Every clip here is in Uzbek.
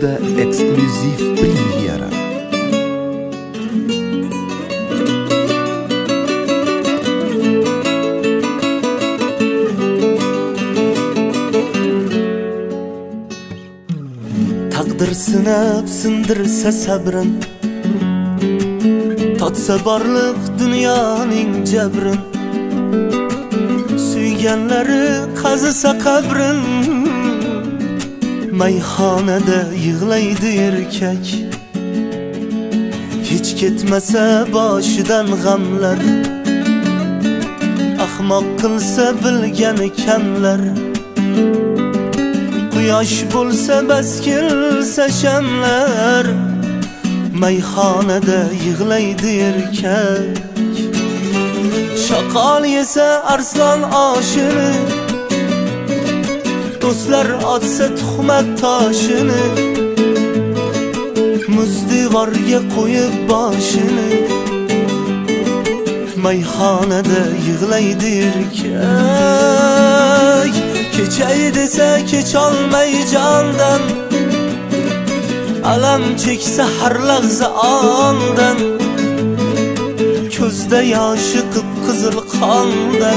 Balino'da eksklyuziv premyera. Taqdir sinab sindirsa sabrin, tatsa barliq dunyoning jabrin, suyganlari qazisa qabrin, mayxonada yig'laydi erkak. Hech ketmasa boshidan g'amlar, ahmoq qilsa bilgani kamlar. Quyosh bo'lsa bas kelsa shamlar, mayxonada yig'laydi erkak. Shoqol yesa arslon oshini, do'stlar otsa tuhmat toshini, muzdivorga qo'yib boshini, mayxonada yig'laydi erkak. Kechay desa kecholmay jondan, alam cheksa har lahza ondan, ko'zda yoshi qip-qizil qondan,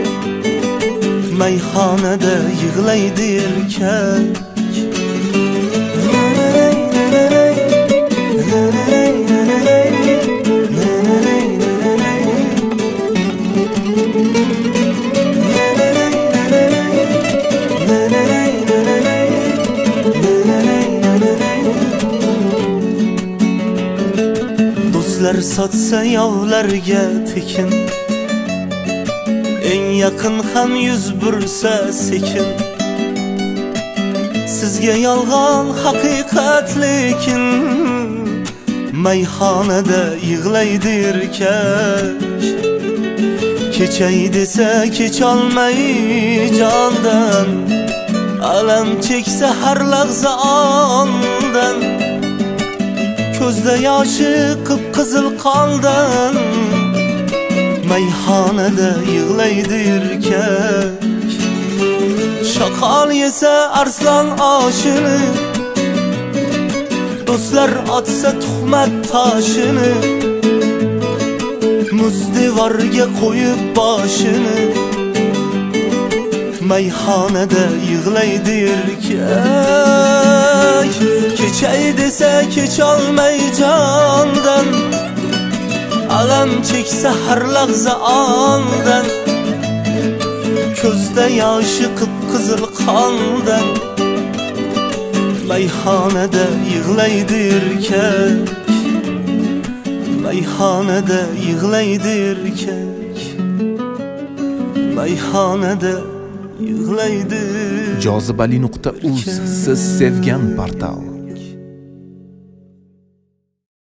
mayxonada yig'laydi erkak. Do'stlar sotsa yovlarga tekin, eng yaqin ham yuz bursa sekin. Sizga yolg'on haqiqat lekin, mayxonada yig'laydi erkak. Kechay desa kecholmay jondan, alam cheksa har lahza ondan, ko'zda yoshi qip-qizil qondan, mayxonada yig'laydi erkak. Shoqol yesa arslon oshini, do'stlar otsa tuhmat toshini, muzdivorga qo'yib boshini, mayxonada yig'laydi erkak. Kechay desa kecholmay jondan, alam cheksa har lahza ondan, ko'zda yoshi qip-qizil qondan, mayxonada yig'laydi erkak. Mayxonada yig'laydi erkak, mayxonada yig'laydi. Jozibali.uz siz sevgan portal.